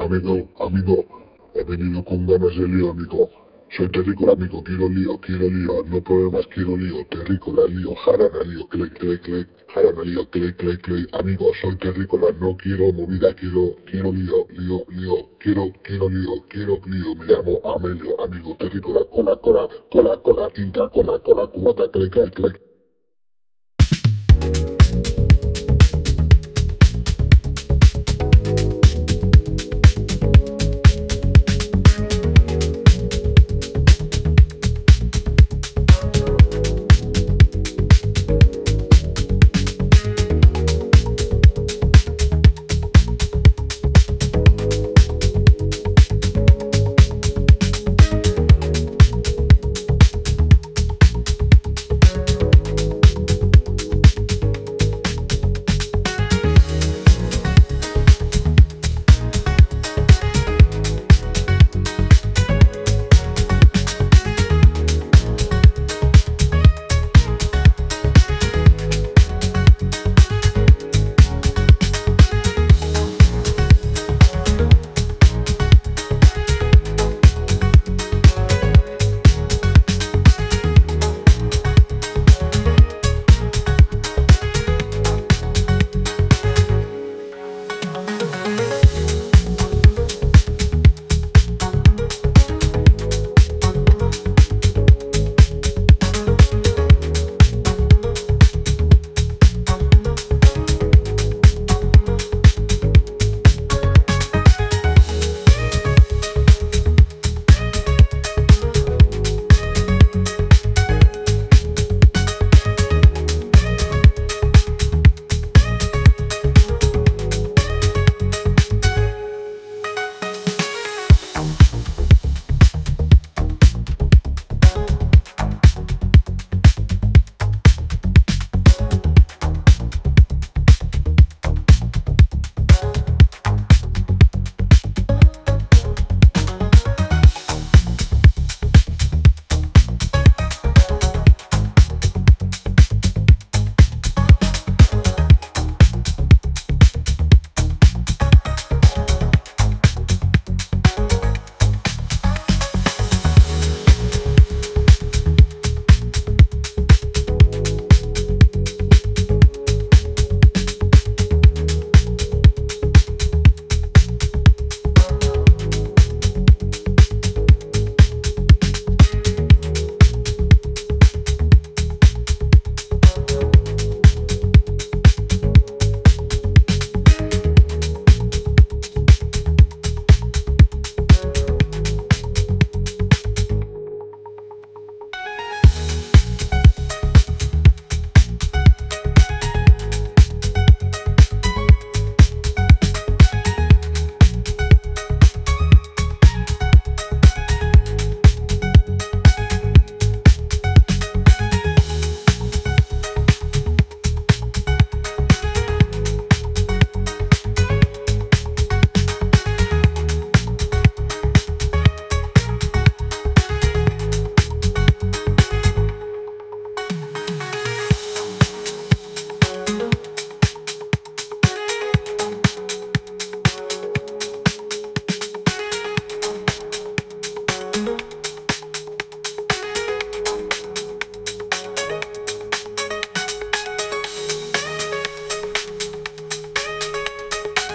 amigo, he venido con ganas de lío, amigo. Soy terrícola, amigo, quiero lío, no problemas, quiero lío, terrícola, lío, jarana, lío, clay, jarana, lío, clay, amigo, soy terrícola, no quiero movida, quiero lío, quiero lío, me llamo Amelio, amigo, terrícola, cola, tinta, cola, cubata, clay.